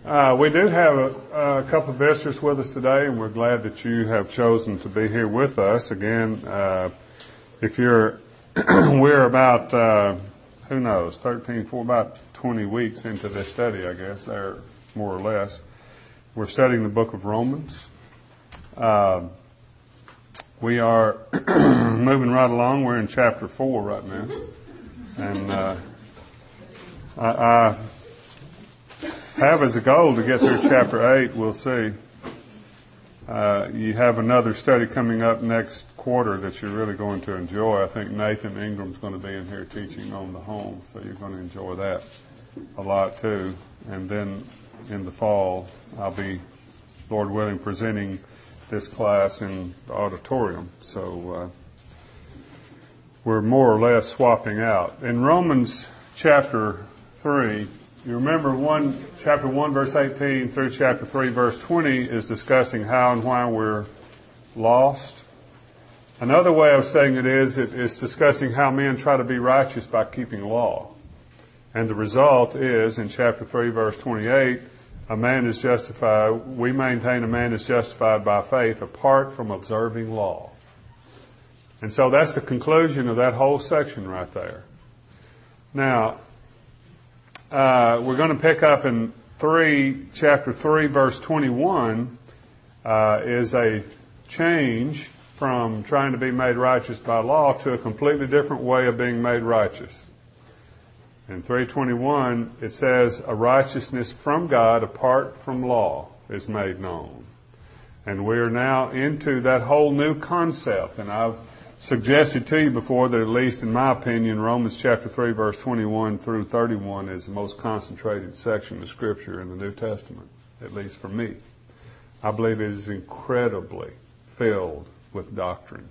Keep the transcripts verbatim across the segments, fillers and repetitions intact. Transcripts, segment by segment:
Uh, we do have a, a couple of visitors with us today, and we're glad that you have chosen to be here with us. Again, uh, if you're, we're about, uh, who knows, thirteen, for about twenty weeks into this study, I guess, there, more or less. We're studying the book of Romans. Uh, we are moving right along. We're in chapter four right now. And uh, I... I have as a goal to get through chapter eight. We'll see. Uh, you have another study coming up next quarter that you're really going to enjoy. I think Nathan Ingram's going to be in here teaching on the home, so you're going to enjoy that a lot too. And then in the fall, I'll be, Lord willing, presenting this class in the auditorium. So uh, we're more or less swapping out. In Romans chapter three, you remember one, chapter one, verse eighteen through chapter three, verse twenty is discussing how and why we're lost. Another way of saying it is, it is discussing how men try to be righteous by keeping law. And the result is, in chapter three, verse twenty-eight, a man is justified, we maintain a man is justified by faith apart from observing law. And so that's the conclusion of that whole section right there. Now, Uh, we're going to pick up in three, chapter three, verse twenty-one, uh, is a change from trying to be made righteous by law to a completely different way of being made righteous. In three twenty-one, it says, a righteousness from God apart from law is made known. And we're now into that whole new concept. And I've suggested to you before that, at least in my opinion, Romans chapter three, verse twenty-one through thirty-one is the most concentrated section of Scripture in the New Testament, at least for me. I believe it is incredibly filled with doctrine.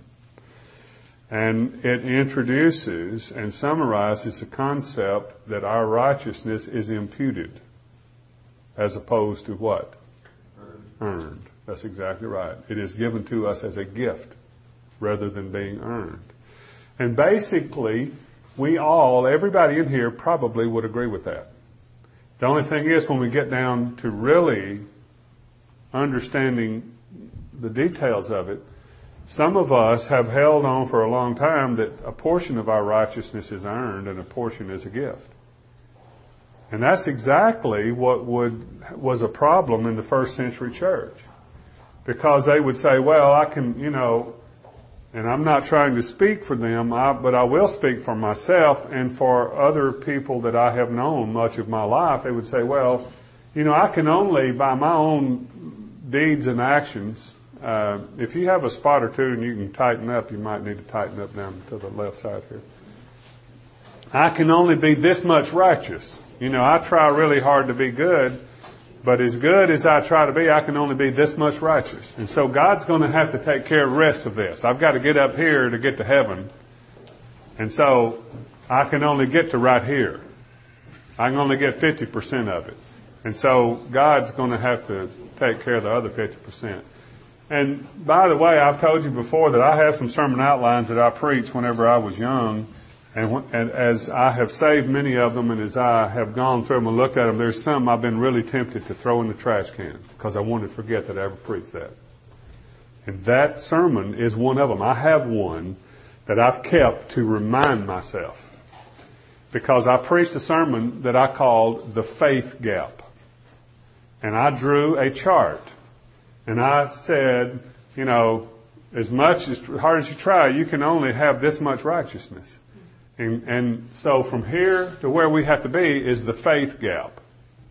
And it introduces and summarizes the concept that our righteousness is imputed as opposed to what? Earned. Earned. That's exactly right. It is given to us as a gift rather than being earned. And basically, we all, everybody in here probably would agree with that. The only thing is, when we get down to really understanding the details of it, some of us have held on for a long time that a portion of our righteousness is earned and a portion is a gift. And that's exactly what would was a problem in the first century church. Because they would say, well, I can, you know, and I'm not trying to speak for them, I, but I will speak for myself and for other people that I have known much of my life. They would say, well, you know, I can only, by my own deeds and actions, uh, if you have a spot or two and you can tighten up, you might need to tighten up down to the left side here. I can only be this much righteous. You know, I try really hard to be good, but as good as I try to be, I can only be this much righteous. And so God's going to have to take care of the rest of this. I've got to get up here to get to heaven. And so I can only get to right here. I can only get fifty percent of it. And so God's going to have to take care of the other fifty percent. And by the way, I've told you before that I have some sermon outlines that I preached whenever I was young. And, and as I have saved many of them, and as I have gone through them and looked at them, there's some I've been really tempted to throw in the trash can because I wanted to forget that I ever preached that. And that sermon is one of them. I have one that I've kept to remind myself because I preached a sermon that I called The Faith Gap. And I drew a chart. And I said, you know, as much as hard as you try, you can only have this much righteousness. And, and so from here to where we have to be is the faith gap.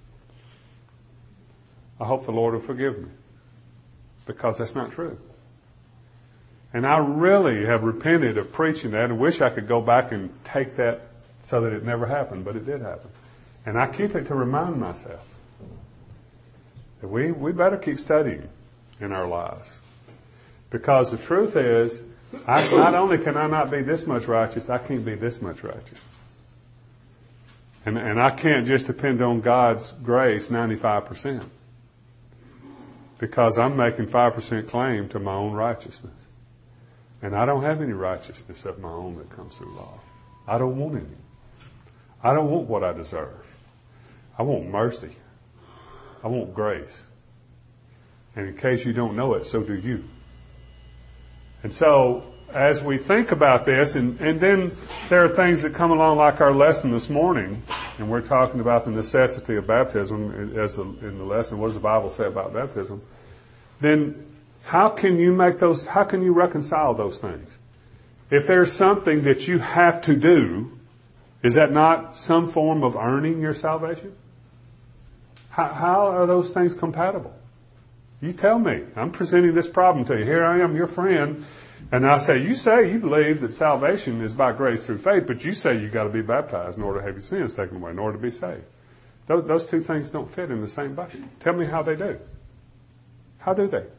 I hope the Lord will forgive me because that's not true. And I really have repented of preaching that and wish I could go back and take that so that it never happened, but it did happen. And I keep it to remind myself that we, we better keep studying in our lives. Because the truth is, I, not only can I not be this much righteous, I can't be this much righteous. And, and I can't just depend on God's grace ninety-five percent. Because I'm making five percent claim to my own righteousness. And I don't have any righteousness of my own that comes through law. I don't want any. I don't want what I deserve. I want mercy. I want grace. And in case you don't know it, so do you. And so, as we think about this, and, and then there are things that come along like our lesson this morning, and we're talking about the necessity of baptism as the, in the lesson. What does the Bible say about baptism? Then how can you make those, how can you reconcile those things? If there's something that you have to do, is that not some form of earning your salvation? How, how are those things compatible? You tell me. I'm presenting this problem to you. Here I am, your friend. And I say, you say you believe that salvation is by grace through faith, but you say you've got to be baptized in order to have your sins taken away, in order to be saved. Those, those two things don't fit in the same bucket. Tell me how they do. How do they?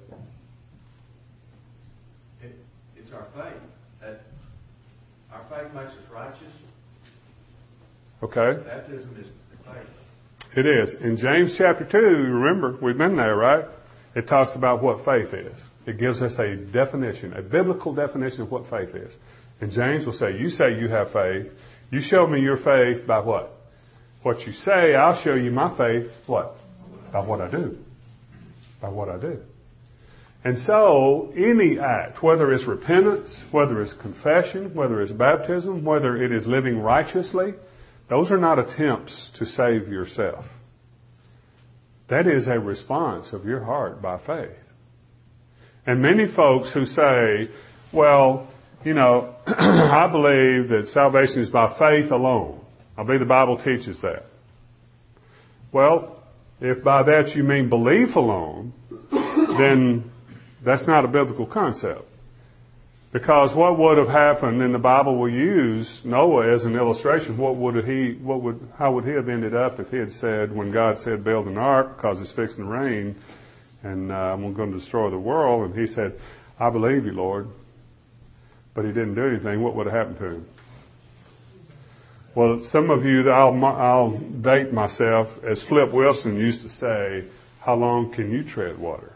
It, it's our faith. That our faith makes us righteous. Okay. Baptism is faith. It is. In James chapter two, remember, we've been there, right? It talks about what faith is. It gives us a definition, a biblical definition of what faith is. And James will say, you say you have faith. You show me your faith by what? What you say, I'll show you my faith, what? By what I do. By what I do. And so, any act, whether it's repentance, whether it's confession, whether it's baptism, whether it is living righteously, those are not attempts to save yourself. That is a response of your heart by faith. And many folks who say, well, you know, I believe that salvation is by faith alone. I believe the Bible teaches that. Well, if by that you mean belief alone, then that's not a biblical concept. Because what would have happened, and the Bible will use Noah as an illustration, what would he, what would, how would he have ended up if he had said, when God said, build an ark because it's fixing to rain and uh, I'm going to destroy the world, and he said, I believe you, Lord, but he didn't do anything, what would have happened to him? Well, some of you, I'll, I'll date myself, as Flip Wilson used to say, how long can you tread water?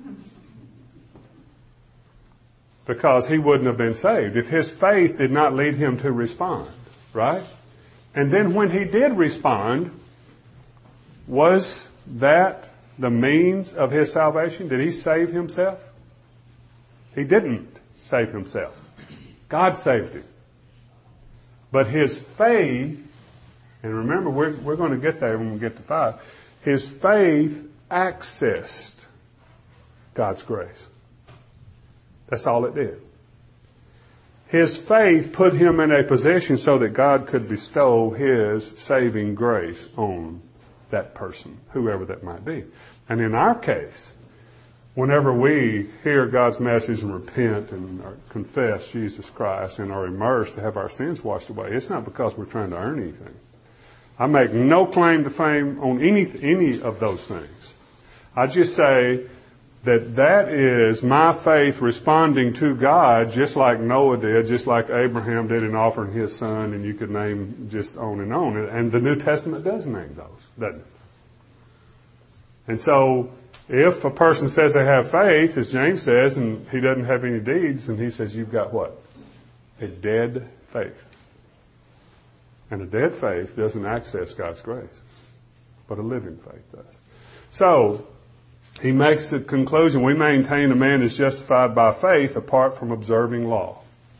Because he wouldn't have been saved if his faith did not lead him to respond, right? And then when he did respond, was that the means of his salvation? Did he save himself? He didn't save himself. God saved him. But his faith, and remember, we're, we're going to get there when we get to five, his faith accessed God's grace. That's all it did. His faith put him in a position so that God could bestow his saving grace on that person, whoever that might be. And in our case, whenever we hear God's message and repent and confess Jesus Christ and are immersed to have our sins washed away, it's not because we're trying to earn anything. I make no claim to fame on any any of those things. I just say that that is my faith responding to God, just like Noah did, just like Abraham did in offering his son, and you could name just on and on. And the New Testament does name those, doesn't it? And so, if a person says they have faith, as James says, and he doesn't have any deeds, and he says you've got what? A dead faith. And a dead faith doesn't access God's grace, but a living faith does. So, he makes the conclusion, we maintain a man is justified by faith apart from observing law.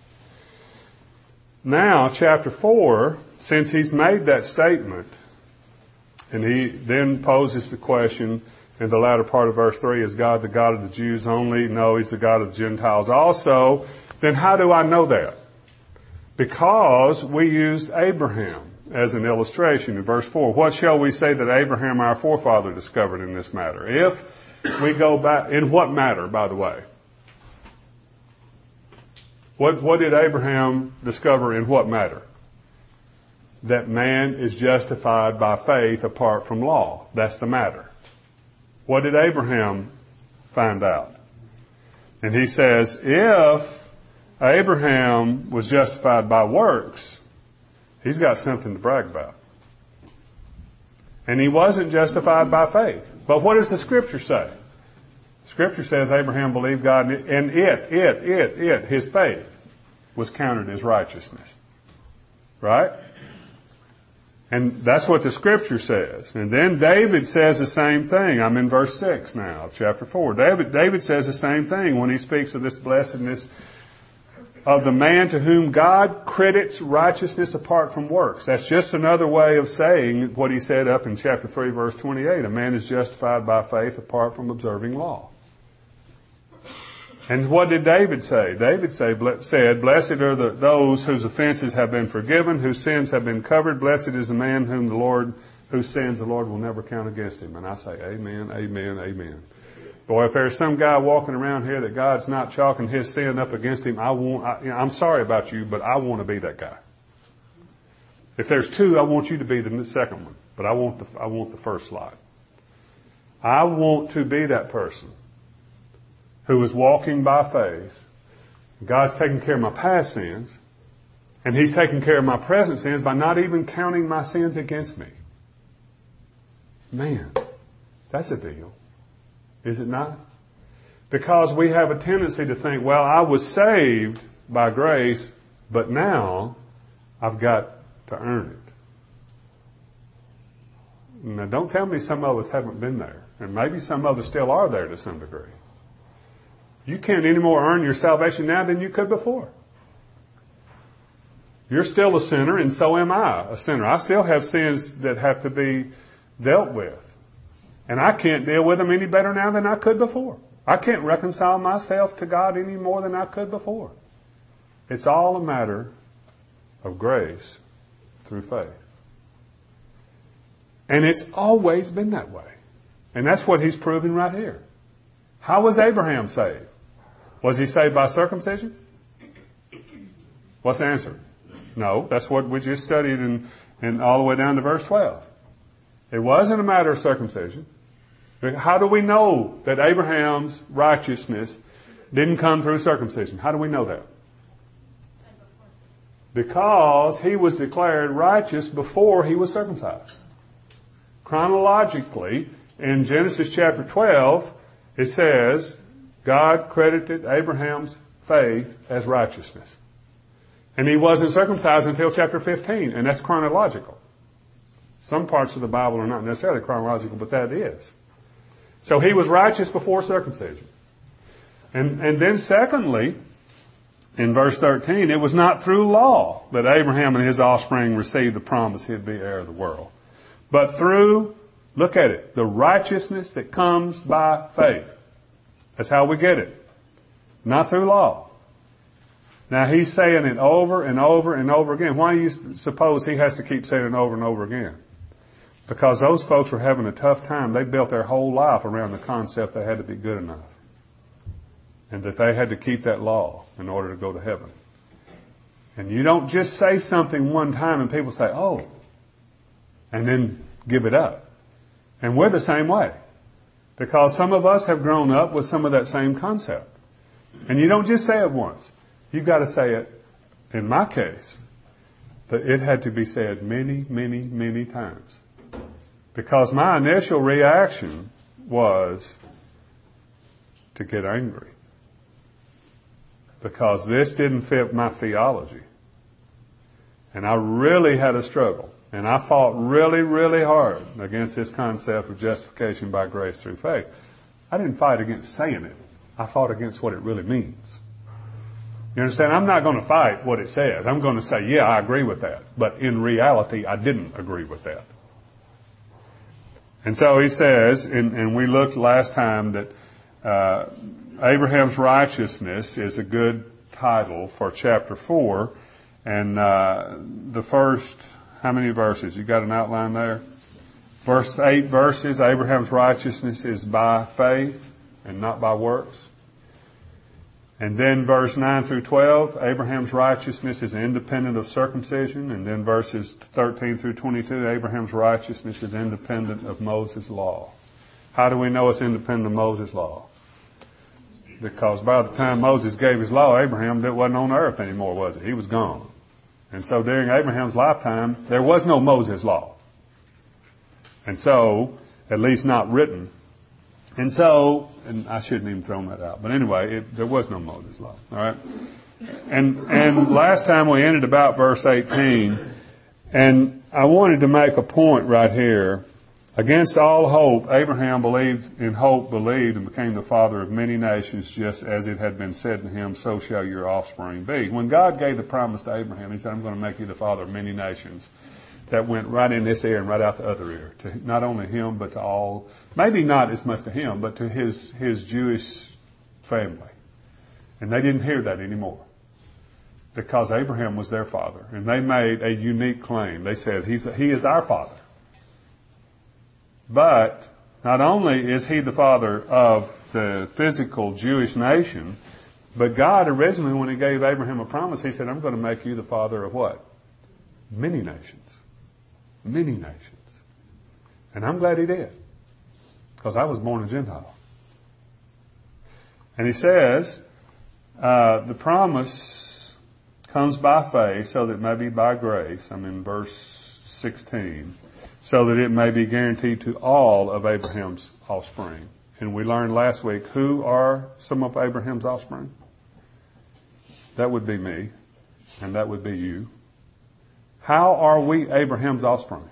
Now, chapter four, since he's made that statement, and he then poses the question in the latter part of verse three, is God the God of the Jews only? No, he's the God of the Gentiles also. Then how do I know that? Because we used Abraham as an illustration in verse four. What shall we say that Abraham, our forefather, discovered in this matter? If we go back, in what matter, by the way? What, what did Abraham discover in what matter? That man is justified by faith apart from law. That's the matter. What did Abraham find out? And he says, if Abraham was justified by works, he's got something to brag about. And he wasn't justified by faith. But what does the Scripture say? Scripture says Abraham believed God, and it, it, it, it, his faith was counted as righteousness. Right? And that's what the Scripture says. And then David says the same thing. I'm in verse six now of chapter four. David, David says the same thing when he speaks of this blessedness of the man to whom God credits righteousness apart from works. That's just another way of saying what he said up in chapter three, verse twenty-eight. A man is justified by faith apart from observing law. And what did David say? David say, said, Blessed are the, those whose offenses have been forgiven, whose sins have been covered. Blessed is the man whom the Lord, whose sins the Lord will never count against him. And I say, amen, amen, amen. Boy, if there's some guy walking around here that God's not chalking his sin up against him, I want, I, you know, I'm sorry about you, but I want to be that guy. If there's two, I want you to be the second one, but I want the, I want the first slot. I want to be that person who is walking by faith. God's taking care of my past sins, and He's taking care of my present sins by not even counting my sins against me. Man, that's a deal. Is it not? Because we have a tendency to think, well, I was saved by grace, but now I've got to earn it. Now, don't tell me some of us haven't been there, and maybe some of us still are there to some degree. You can't any more earn your salvation now than you could before. You're still a sinner, and so am I a sinner. I still have sins that have to be dealt with. And I can't deal with them any better now than I could before. I can't reconcile myself to God any more than I could before. It's all a matter of grace through faith. And it's always been that way. And that's what he's proving right here. How was Abraham saved? Was he saved by circumcision? What's the answer? No, that's what we just studied in, in all the way down to verse twelve. It wasn't a matter of circumcision. How do we know that Abraham's righteousness didn't come through circumcision? How do we know that? Because he was declared righteous before he was circumcised. Chronologically, in Genesis chapter twelve, it says, God credited Abraham's faith as righteousness. And he wasn't circumcised until chapter fifteen, and that's chronological. Some parts of the Bible are not necessarily chronological, but that is. So he was righteous before circumcision. And, and then secondly, in verse thirteen, it was not through law that Abraham and his offspring received the promise he'd be heir of the world, but through, look at it, the righteousness that comes by faith. That's how we get it. Not through law. Now he's saying it over and over and over again. Why do you suppose he has to keep saying it over and over again? Because those folks were having a tough time. They built their whole life around the concept they had to be good enough. And that they had to keep that law in order to go to heaven. And you don't just say something one time and people say, oh, and then give it up. And we're the same way. Because some of us have grown up with some of that same concept. And you don't just say it once. You've got to say it, in my case, that it had to be said many, many, many times. Because my initial reaction was to get angry. Because this didn't fit my theology. And I really had a struggle. And I fought really, really hard against this concept of justification by grace through faith. I didn't fight against saying it. I fought against what it really means. You understand? I'm not going to fight what it says. I'm going to say, yeah, I agree with that. But in reality, I didn't agree with that. And so he says, and, and we looked last time that uh, Abraham's righteousness is a good title for chapter four. And uh, the first, how many verses? You got an outline there? First eight verses, Abraham's righteousness is by faith and not by works. And then verse nine through twelve, Abraham's righteousness is independent of circumcision. And then verses thirteen through twenty-two, Abraham's righteousness is independent of Moses' law. How do we know it's independent of Moses' law? Because by the time Moses gave his law, Abraham wasn't on earth anymore, was it? He was gone. And so during Abraham's lifetime, there was no Moses' law. And so, at least not written. And so, and I shouldn't even throw that out. But anyway, it, there was no Moses' law. All right. And and last time we ended about verse eighteen, And I wanted to make a point right here. Against all hope, Abraham believed in hope, believed, and became the father of many nations, just as it had been said to him, so shall your offspring be. When God gave the promise to Abraham, he said, I'm going to make you the father of many nations. That went right in this ear and right out the other ear, to not only him, but to all, maybe not as much to him, but to his, his Jewish family. And they didn't hear that anymore, because Abraham was their father. And they made a unique claim. They said, He's, he is our father. But not only is he the father of the physical Jewish nation, but God originally, when he gave Abraham a promise, he said, I'm going to make you the father of what? Many nations. Many nations. And I'm glad he did, because I was born a Gentile. And he says, uh, the promise comes by faith, so that it may be by grace. I'm in verse sixteen. So that it may be guaranteed to all of Abraham's offspring. And we learned last week, who are some of Abraham's offspring? That would be me, and that would be you. How are we Abraham's offspring?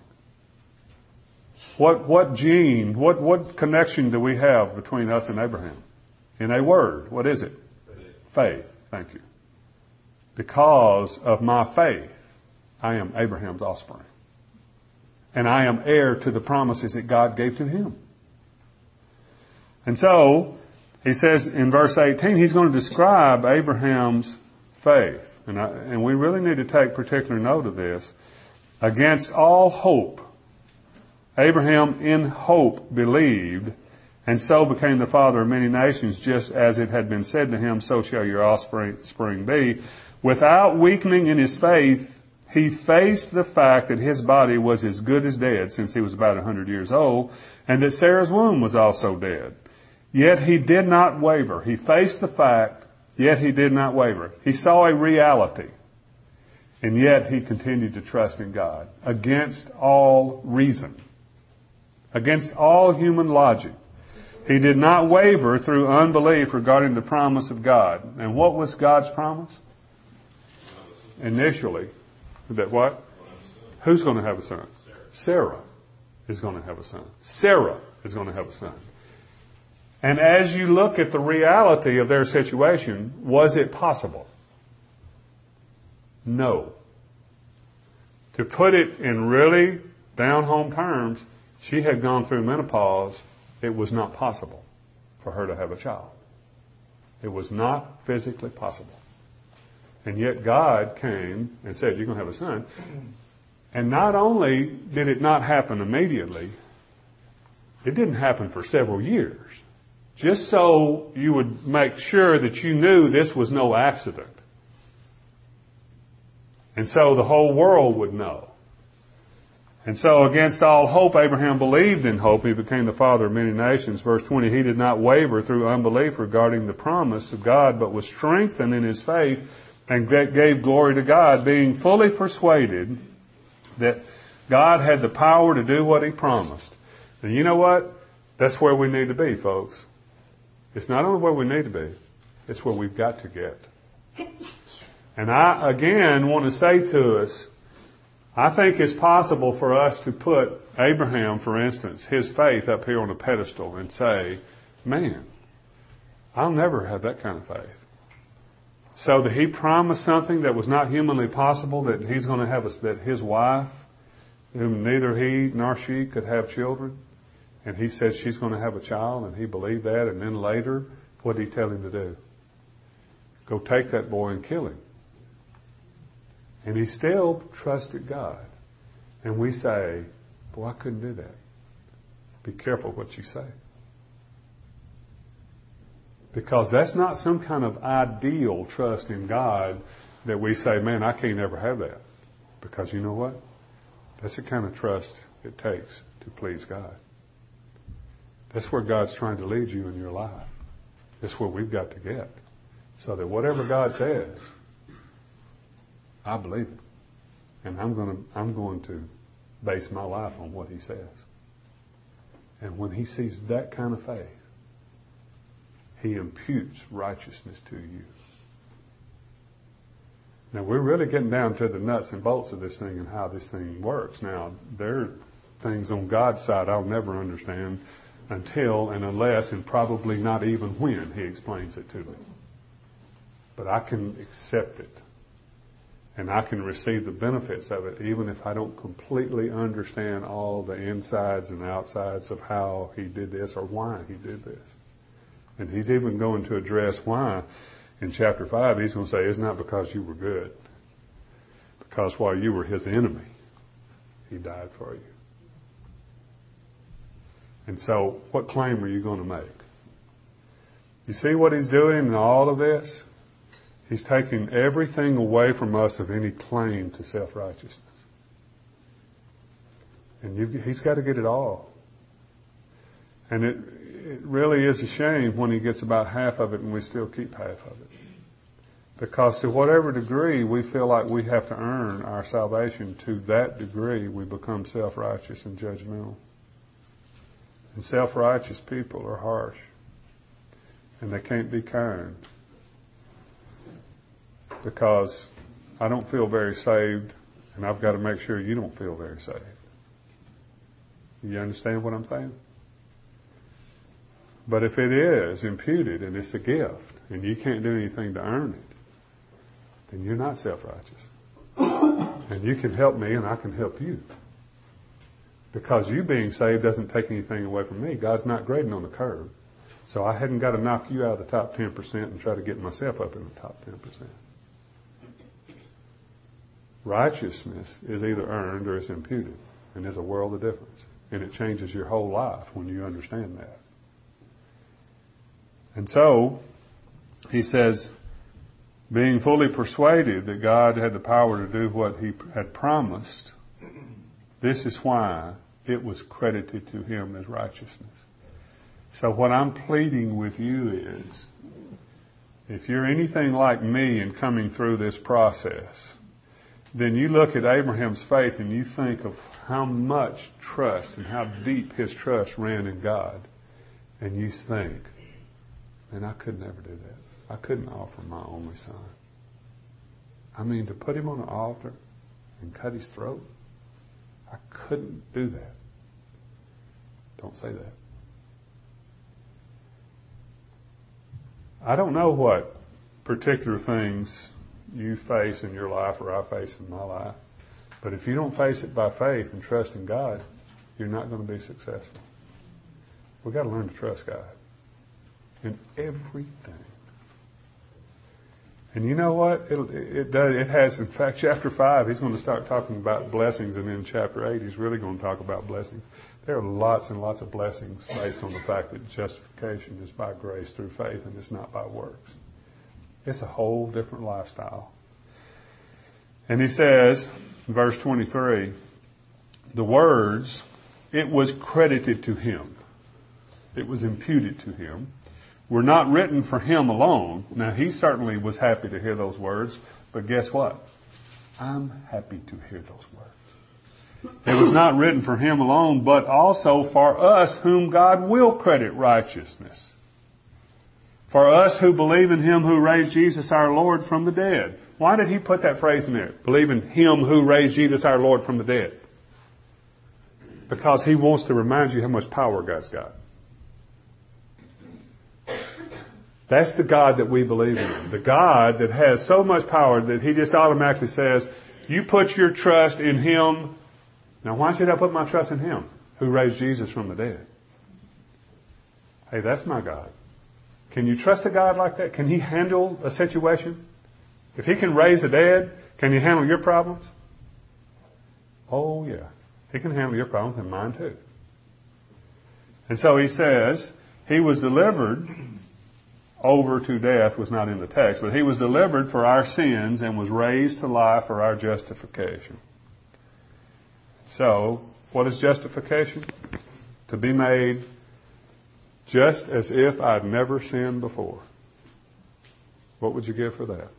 What what gene, what, what connection do we have between us and Abraham? In a word, what is it? Faith. Faith. Thank you. Because of my faith, I am Abraham's offspring. And I am heir to the promises that God gave to him. And so, he says in verse eighteen, he's going to describe Abraham's faith. And, I, and we really need to take particular note of this. Against all hope, Abraham in hope believed, and so became the father of many nations, just as it had been said to him, so shall your offspring be. Without weakening in his faith, he faced the fact that his body was as good as dead, since he was about one hundred years old, and that Sarah's womb was also dead. Yet he did not waver. He faced the fact, yet he did not waver. He saw a reality, and yet he continued to trust in God, against all reason, against all human logic. He did not waver through unbelief regarding the promise of God. And what was God's promise? Initially, that what? Who's going to have a son? Sarah is going to have a son. Sarah is going to have a son. And as you look at the reality of their situation, was it possible? No. To put it in really down-home terms, she had gone through menopause. It was not possible for her to have a child. It was not physically possible. And yet God came and said, you're going to have a son. And not only did it not happen immediately, it didn't happen for several years. Just so you would make sure that you knew this was no accident. And so the whole world would know. And so against all hope, Abraham believed in hope. He became the father of many nations. Verse twenty, he did not waver through unbelief regarding the promise of God, but was strengthened in his faith and gave glory to God, being fully persuaded that God had the power to do what he promised. And you know what? That's where we need to be, folks. It's not only where we need to be, it's where we've got to get. And I, again, want to say to us, I think it's possible for us to put Abraham, for instance, his faith up here on a pedestal and say, man, I'll never have that kind of faith. So that he promised something that was not humanly possible, that he's going to have a, that his wife, whom neither he nor she could have children, and he said she's going to have a child, and he believed that, and then later, what did he tell him to do? Go take that boy and kill him. And he still trusted God. And we say, boy, I couldn't do that. Be careful what you say. Because that's not some kind of ideal trust in God that we say, man, I can't ever have that. Because you know what? That's the kind of trust it takes to please God. That's where God's trying to lead you in your life. That's where we've got to get. So that whatever God says, I believe it. And I'm going to, I'm going to base my life on what he says. And when he sees that kind of faith, he imputes righteousness to you. Now, we're really getting down to the nuts and bolts of this thing and how this thing works. Now, there are things on God's side I'll never understand until and unless and probably not even when He explains it to me. But I can accept it. And I can receive the benefits of it even if I don't completely understand all the insides and outsides of how He did this or why He did this. And He's even going to address why. In chapter five, He's going to say, it's not because you were good. Because while you were His enemy, He died for you. And so, what claim are you going to make? You see what He's doing in all of this? He's taking everything away from us of any claim to self-righteousness. And you've, He's got to get it all. And it, it really is a shame when He gets about half of it and we still keep half of it. Because to whatever degree we feel like we have to earn our salvation, to that degree we become self-righteous and judgmental. And self-righteous people are harsh. And they can't be kind. Because I don't feel very saved, and I've got to make sure you don't feel very saved. You understand what I'm saying? But if it is imputed and it's a gift, and you can't do anything to earn it, then you're not self-righteous. And you can help me and I can help you. Because you being saved doesn't take anything away from me. God's not grading on the curve. So I hadn't got to knock you out of the top ten percent and try to get myself up in the top ten percent. Righteousness is either earned or it's imputed. And there's a world of difference. And it changes your whole life when you understand that. And so, he says, being fully persuaded that God had the power to do what He had promised, this is why it was credited to Him as righteousness. So what I'm pleading with you is, if you're anything like me in coming through this process, then you look at Abraham's faith and you think of how much trust and how deep his trust ran in God. And you think, man, I could never do that. I couldn't offer my only son. I mean, to put him on an altar and cut his throat, I couldn't do that. Don't say that. I don't know what particular things you face in your life or I face in my life. But if you don't face it by faith and trust in God, you're not going to be successful. We've got to learn to trust God in everything. And you know what? It, it does. It has, in fact, chapter five, he's going to start talking about blessings, and then chapter eight, he's really going to talk about blessings. There are lots and lots of blessings based on the fact that justification is by grace through faith and it's not by works. It's a whole different lifestyle. And he says, verse twenty-three, the words, it was credited to him. It was imputed to him. Were not written for him alone. Now, he certainly was happy to hear those words, but guess what? I'm happy to hear those words. It was not written for him alone, but also for us whom God will credit righteousness. For us who believe in Him who raised Jesus our Lord from the dead. Why did he put that phrase in there? Believe in Him who raised Jesus our Lord from the dead. Because He wants to remind you how much power God's got. That's the God that we believe in. The God that has so much power that He just automatically says, you put your trust in Him. Now, why should I put my trust in Him who raised Jesus from the dead? Hey, that's my God. Can you trust a God like that? Can He handle a situation? If He can raise the dead, can He handle your problems? Oh, yeah. He can handle your problems and mine too. And so He says, He was delivered over to death, was not in the text, but He was delivered for our sins and was raised to life for our justification. So, what is justification? To be made just as if I'd never sinned before. What would you give for that?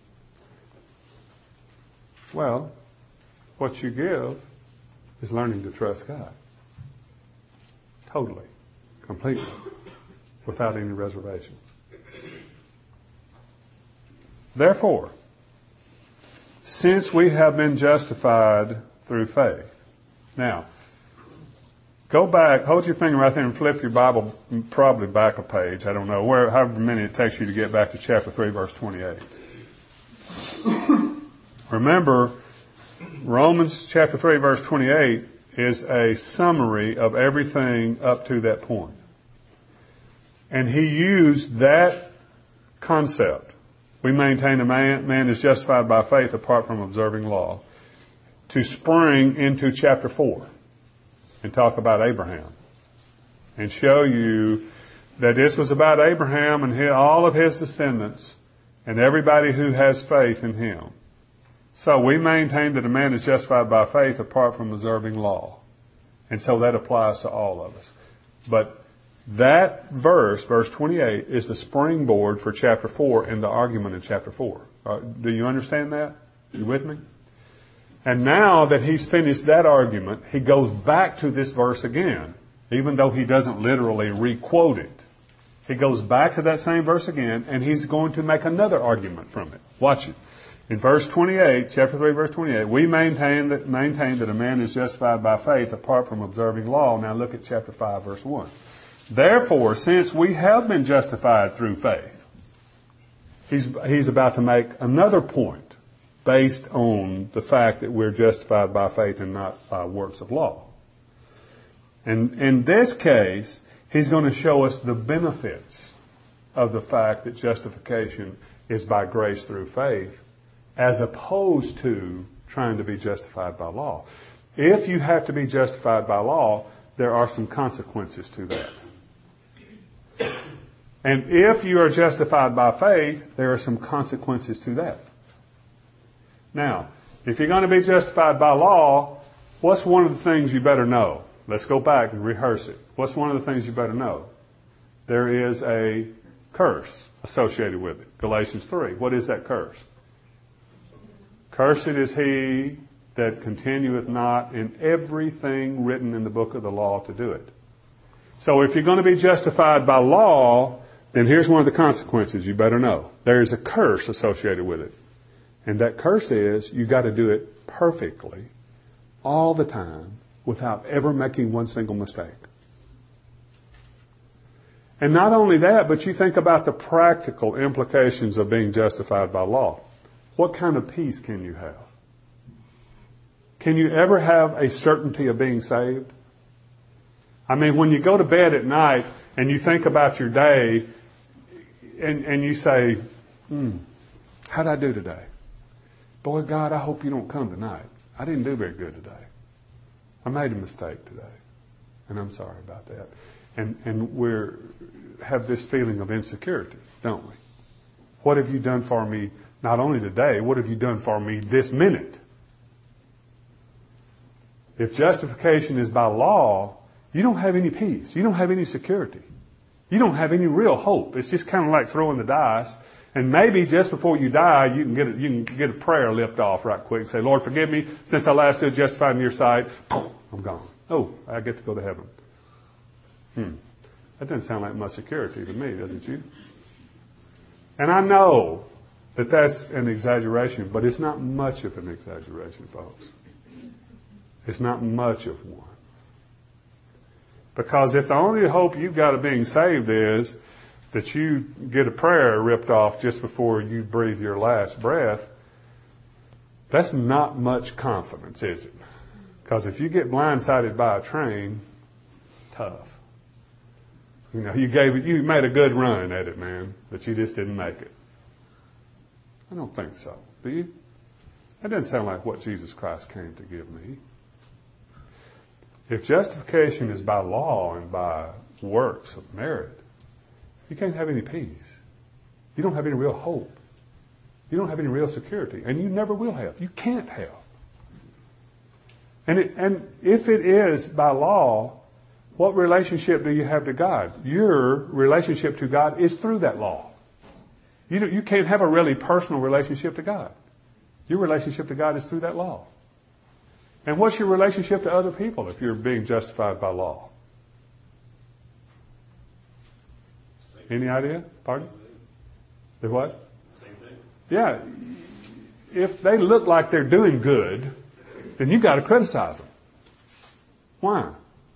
Well, what you give is learning to trust God. Totally. Completely. Without any reservations. Therefore, since we have been justified through faith. Now, go back, hold your finger right there and flip your Bible probably back a page. I don't know, where, however many it takes you to get back to chapter three, verse twenty-eight. Remember, Romans chapter three, verse twenty-eight is a summary of everything up to that point. And he used that concept. We maintain a man, man is justified by faith apart from observing law, to spring into chapter four and talk about Abraham and show you that this was about Abraham and his, all of his descendants and everybody who has faith in him. So we maintain that a man is justified by faith apart from observing law. And so that applies to all of us. But that verse, verse twenty-eight, is the springboard for chapter four and the argument in chapter four. Uh, do you understand that? You with me? And now that he's finished that argument, he goes back to this verse again, even though he doesn't literally re-quote it. He goes back to that same verse again, and he's going to make another argument from it. Watch it. In verse twenty-eight, chapter three, verse twenty-eight, we maintain that, maintain that a man is justified by faith apart from observing law. Now look at chapter five, verse one. Therefore, since we have been justified through faith, he's, he's about to make another point based on the fact that we're justified by faith and not by works of law. And in this case, he's going to show us the benefits of the fact that justification is by grace through faith, as opposed to trying to be justified by law. If you have to be justified by law, there are some consequences to that. And if you are justified by faith, there are some consequences to that. Now, if you're going to be justified by law, what's one of the things you better know? Let's go back and rehearse it. What's one of the things you better know? There is a curse associated with it. Galatians three. What is that curse? Cursed is he that continueth not in everything written in the book of the law to do it. So if you're going to be justified by law, then here's one of the consequences you better know. There is a curse associated with it. And that curse is you got to do it perfectly, all the time, without ever making one single mistake. And not only that, but you think about the practical implications of being justified by law. What kind of peace can you have? Can you ever have a certainty of being saved? I mean, when you go to bed at night and you think about your day and, and you say, hmm, how'd I do today? Boy, God, I hope you don't come tonight. I didn't do very good today. I made a mistake today. And I'm sorry about that. And, and we have this feeling of insecurity, don't we? What have you done for me not only today, what have you done for me this minute? If justification is by law, you don't have any peace. You don't have any security. You don't have any real hope. It's just kind of like throwing the dice. And maybe just before you die, you can get a, you can get a prayer lipped off right quick. Say, Lord, forgive me. Since I last stood justified in your sight, I'm gone. Oh, I get to go to heaven. Hmm. That doesn't sound like much security to me, does it you? And I know that that's an exaggeration, but it's not much of an exaggeration, folks. It's not much of one. Because if the only hope you've got of being saved is that you get a prayer ripped off just before you breathe your last breath, that's not much confidence, is it? Because if you get blindsided by a train, tough. You know, you gave it, you made a good run at it, man, but you just didn't make it. I don't think so. Do you? That doesn't sound like what Jesus Christ came to give me. If justification is by law and by works of merit, you can't have any peace. You don't have any real hope. You don't have any real security. And you never will have. You can't have. And, it, and if it is by law, what relationship do you have to God? Your relationship to God is through that law. You, you can't have a really personal relationship to God. Your relationship to God is through that law. And what's your relationship to other people if you're being justified by law? Any idea? Pardon? The what? Same thing. Yeah. if they look like they're doing good, then you've got to criticize them. Why?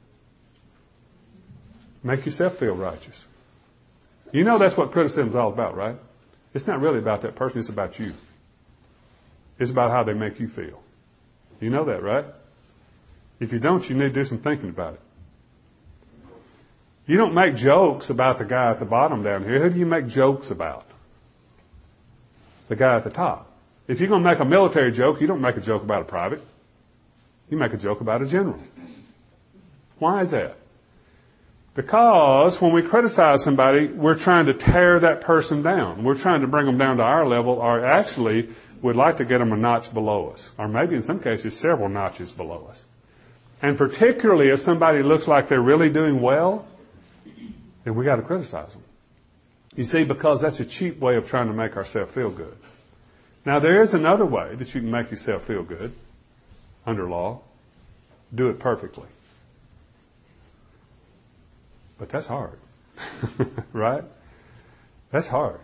Make yourself feel righteous. You know that's what criticism is all about, right? It's not really about that person, it's about you. It's about how they make you feel. You know that, right? If you don't, you need to do some thinking about it. You don't make jokes about the guy at the bottom down here. Who do you make jokes about? The guy at the top. If you're going to make a military joke, you don't make a joke about a private. You make a joke about a general. Why is that? Because when we criticize somebody, we're trying to tear that person down. We're trying to bring them down to our level, or actually, we'd like to get them a notch below us. Or maybe in some cases, several notches below us. And particularly if somebody looks like they're really doing well, then we got to criticize them. You see, because that's a cheap way of trying to make ourselves feel good. Now, there is another way that you can make yourself feel good under law. Do it perfectly. But that's hard. Right? That's hard.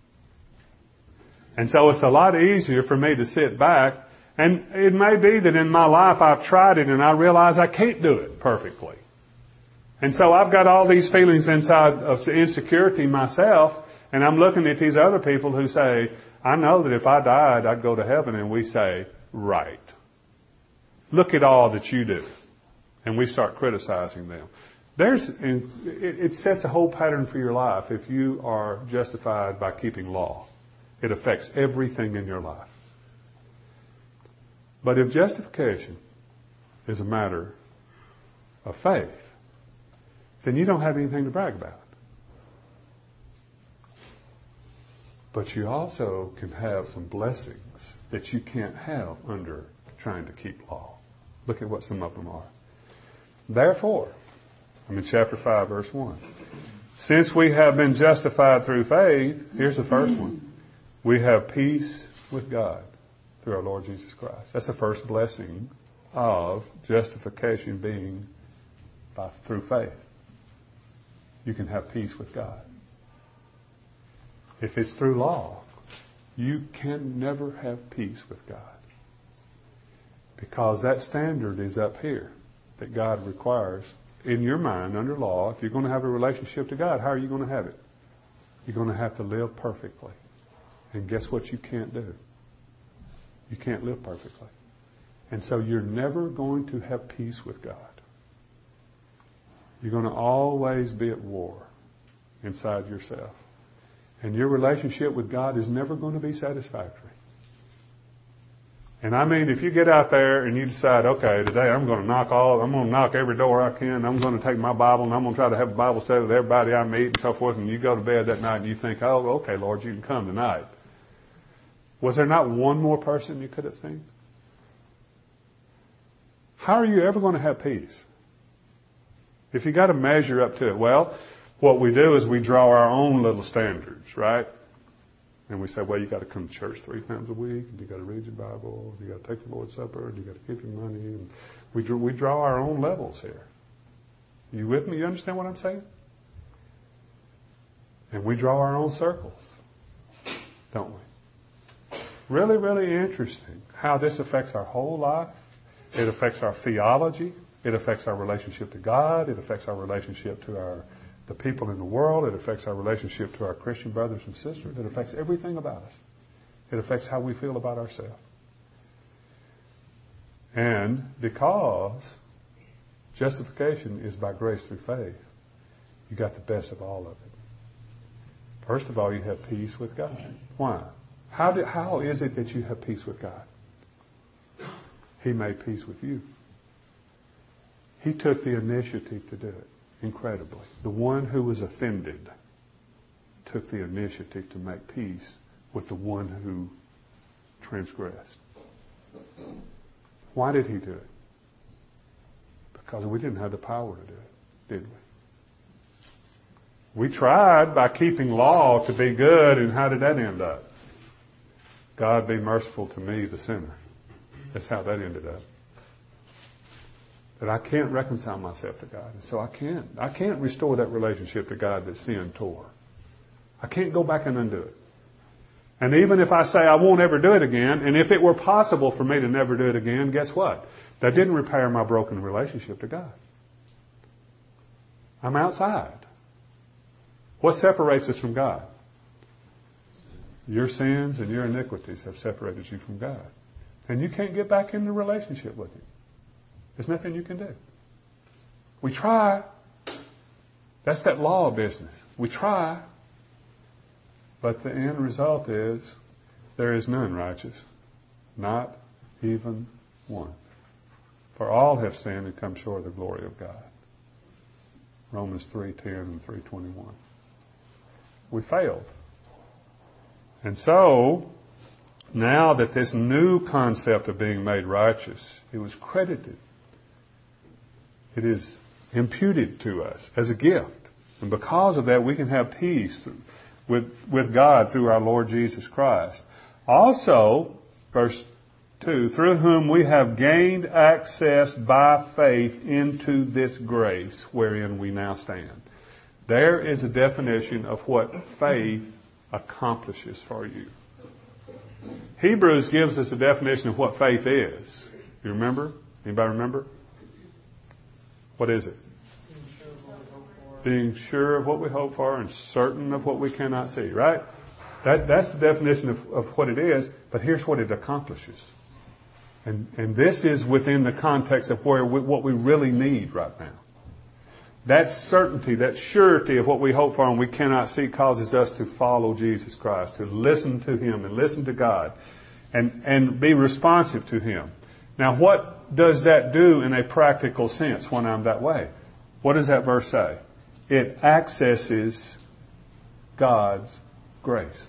And so it's a lot easier for me to sit back, and it may be that in my life I've tried it and I realize I can't do it perfectly. And so I've got all these feelings inside of insecurity myself, and I'm looking at these other people who say, I know that if I died, I'd go to heaven. And we say, right. Look at all that you do. And we start criticizing them. There's, it sets a whole pattern for your life if you are justified by keeping law. It affects everything in your life. But if justification is a matter of faith, then you don't have anything to brag about. But you also can have some blessings that you can't have under trying to keep law. Look at what some of them are. Therefore, I'm in chapter five, verse one. Since we have been justified through faith, here's the first one. We have peace with God through our Lord Jesus Christ. That's the first blessing of justification being by, through faith. You can have peace with God. If it's through law, you can never have peace with God. Because that standard is up here that God requires in your mind under law. If you're going to have a relationship to God, how are you going to have it? You're going to have to live perfectly. And guess what you can't do? You can't live perfectly. And so you're never going to have peace with God. You're going to always be at war inside yourself. And your relationship with God is never going to be satisfactory. And I mean, if you get out there and you decide, okay, today I'm going to knock all, I'm going to knock every door I can, I'm going to take my Bible and I'm going to try to have a Bible study with everybody I meet and so forth, and you go to bed that night and you think, oh, okay, Lord, you can come tonight. Was there not one more person you could have seen? How are you ever going to have peace? If you got to measure up to it, well, what we do is we draw our own little standards, right? And we say, well, you got to come to church three times a week, and you got to read your Bible, and you got to take the Lord's Supper, and you got to give your money. And we draw, we draw our own levels here. You with me? You understand what I'm saying? And we draw our own circles, don't we? Really, really interesting how this affects our whole life. It affects our theology. It affects our relationship to God. It affects our relationship to our the people in the world. It affects our relationship to our Christian brothers and sisters. It affects everything about us. It affects how we feel about ourselves. And because justification is by grace through faith, you got the best of all of it. First of all, you have peace with God. Why? How, do, how is it that you have peace with God? He made peace with you. He took the initiative to do it. Incredibly. The one who was offended took the initiative to make peace with the one who transgressed. Why did he do it? Because we didn't have the power to do it, did we? We tried by keeping law to be good, and how did that end up? God be merciful to me, the sinner. That's how that ended up. That I can't reconcile myself to God. And so I can't. I can't restore that relationship to God that sin tore. I can't go back and undo it. And even if I say I won't ever do it again, and if it were possible for me to never do it again, guess what? That didn't repair my broken relationship to God. I'm outside. What separates us from God? Your sins and your iniquities have separated you from God. And you can't get back in the relationship with Him. There's nothing you can do. We try. That's that law business. We try. But the end result is there is none righteous. Not even one. For all have sinned and come short of the glory of God. Romans three ten and three twenty-one. We failed. And so, now that this new concept of being made righteous, it was credited. It is imputed to us as a gift. And because of that, we can have peace with, with God through our Lord Jesus Christ. Also, verse two, through whom we have gained access by faith into this grace wherein we now stand. There is a definition of what faith accomplishes for you. Hebrews gives us a definition of what faith is. You remember? Anybody remember? What is it? Being sure of what we hope for and certain of what we cannot see, right? That, that's the definition of, of what it is, but here's what it accomplishes. And, and this is within the context of where we, what we really need right now. That certainty, that surety of what we hope for and we cannot see causes us to follow Jesus Christ, to listen to Him and listen to God and, and be responsive to Him. Now, what does that do in a practical sense when I'm that way? What does that verse say? It accesses God's grace.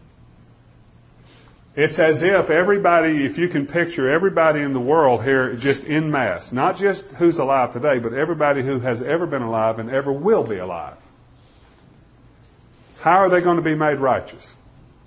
It's as if everybody, if you can picture everybody in the world here just en masse, not just who's alive today, but everybody who has ever been alive and ever will be alive. How are they going to be made righteous?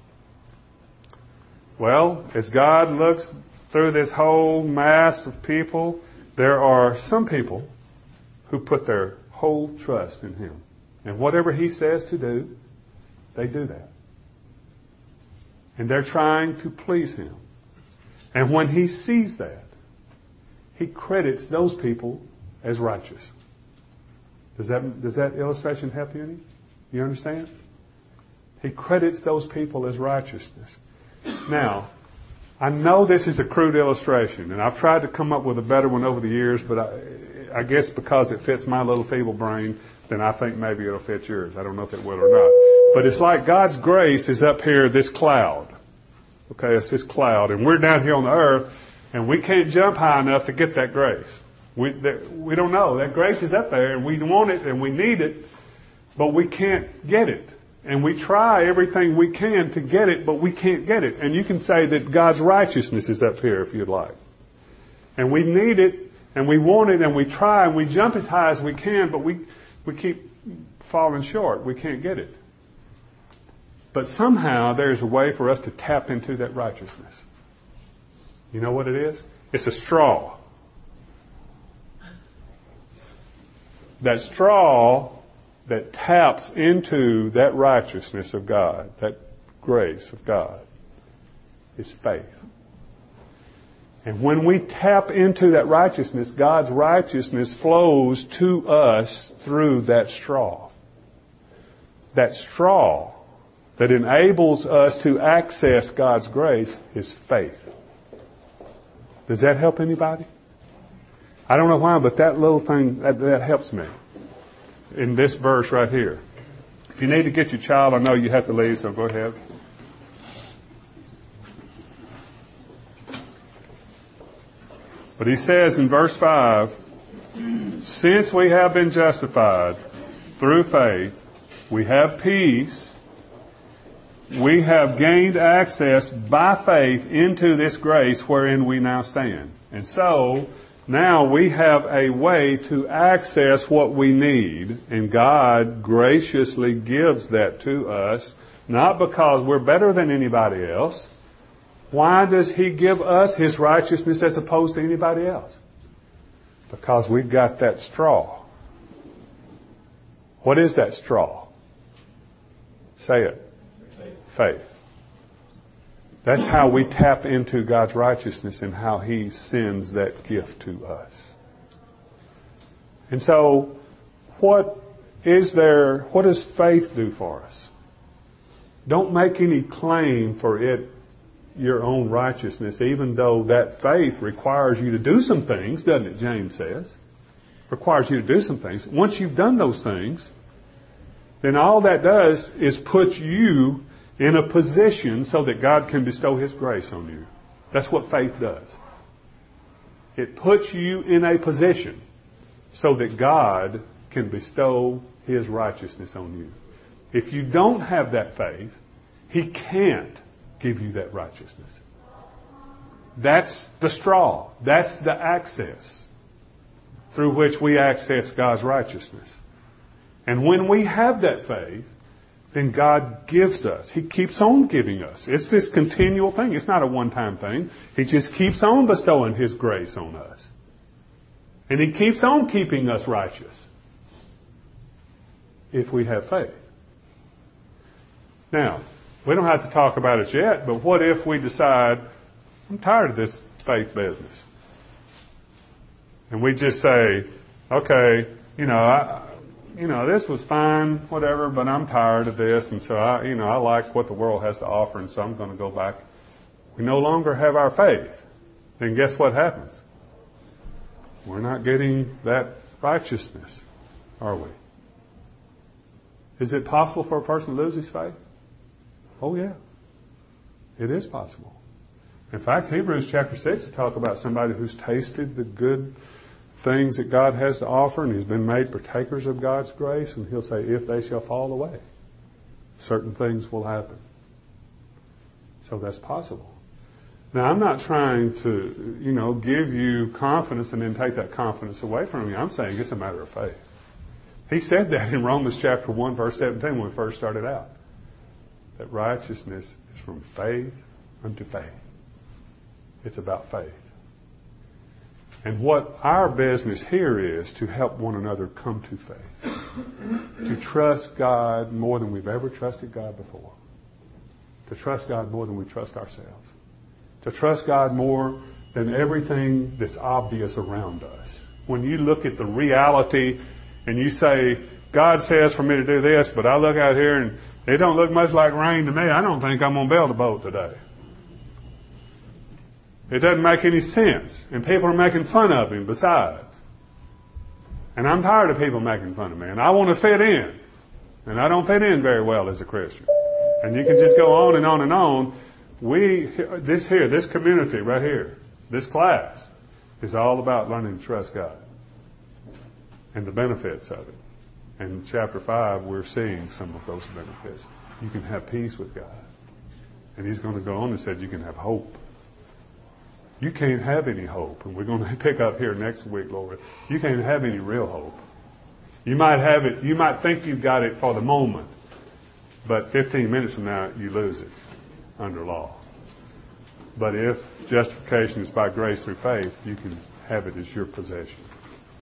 Well, as God looks through this whole mass of people, there are some people who put their whole trust in Him. And whatever He says to do, they do that. And they're trying to please Him. And when He sees that, He credits those people as righteous. Does that, does that illustration help you any? You understand? He credits those people as righteousness. Now, I know this is a crude illustration, and I've tried to come up with a better one over the years, but I, I guess because it fits my little feeble brain, then I think maybe it'll fit yours. I don't know if it will or not. But it's like God's grace is up here, this cloud. Okay, it's this cloud, and we're down here on the earth, and we can't jump high enough to get that grace. We, that, we don't know. That grace is up there, and we want it, and we need it, but we can't get it. And we try everything we can to get it, but we can't get it. And you can say that God's righteousness is up here if you'd like. And we need it, and we want it, and we try, and we jump as high as we can, but we, we keep falling short. We can't get it. But somehow there's a way for us to tap into that righteousness. You know what it is? It's a straw. That straw that taps into that righteousness of God, that grace of God, is faith. And when we tap into that righteousness, God's righteousness flows to us through that straw. That straw that enables us to access God's grace is faith. Does that help anybody? I don't know why, but that little thing, that, that helps me in this verse right here. If you need to get your child, I know you have to leave, so go ahead. But he says in verse five, since we have been justified through faith, we have peace. We have gained access by faith into this grace wherein we now stand. And so, now we have a way to access what we need, and God graciously gives that to us, not because we're better than anybody else. Why does He give us His righteousness as opposed to anybody else? Because we've got that straw. What is that straw? Say it. Faith. That's how we tap into God's righteousness and how He sends that gift to us. And so, what is there, what does faith do for us? Don't make any claim for it, your own righteousness, even though that faith requires you to do some things, doesn't it, James says? Requires you to do some things. Once you've done those things, then all that does is put you in a position so that God can bestow His grace on you. That's what faith does. It puts you in a position so that God can bestow His righteousness on you. If you don't have that faith, He can't give you that righteousness. That's the straw. That's the access through which we access God's righteousness. And when we have that faith, then God gives us. He keeps on giving us. It's this continual thing. It's not a one-time thing. He just keeps on bestowing His grace on us. And He keeps on keeping us righteous if we have faith. Now, we don't have to talk about it yet, but what if we decide, I'm tired of this faith business? And we just say, okay, you know, I, you know, this was fine, whatever, but I'm tired of this, and so I, you know, I like what the world has to offer, and so I'm going to go back. We no longer have our faith. Then guess what happens? We're not getting that righteousness, are we? Is it possible for a person to lose his faith? Oh, yeah. It is possible. In fact, Hebrews chapter six will talk about somebody who's tasted the good things that God has to offer and has been made partakers of God's grace, and he'll say, if they shall fall away, certain things will happen. So that's possible. Now, I'm not trying to, you know, give you confidence and then take that confidence away from you. I'm saying it's a matter of faith. He said that in Romans chapter one, verse seventeen, when we first started out. That righteousness is from faith unto faith. It's about faith. And what our business here is to help one another come to faith. To trust God more than we've ever trusted God before. To trust God more than we trust ourselves. To trust God more than everything that's obvious around us. When you look at the reality and you say, God says for me to do this, but I look out here and it don't look much like rain to me, I don't think I'm going to build a boat today. It doesn't make any sense. And people are making fun of him besides. And I'm tired of people making fun of me. And I want to fit in. And I don't fit in very well as a Christian. And you can just go on and on and on. We, this here, this community right here, this class is all about learning to trust God. And the benefits of it. And in chapter five, we're seeing some of those benefits. You can have peace with God. And he's going to go on and say you can have hope. You can't have any hope. And we're going to pick up here next week, Lord. You can't have any real hope. You might have it, you might think you've got it for the moment. But fifteen minutes from now, you lose it under law. But if justification is by grace through faith, you can have it as your possession.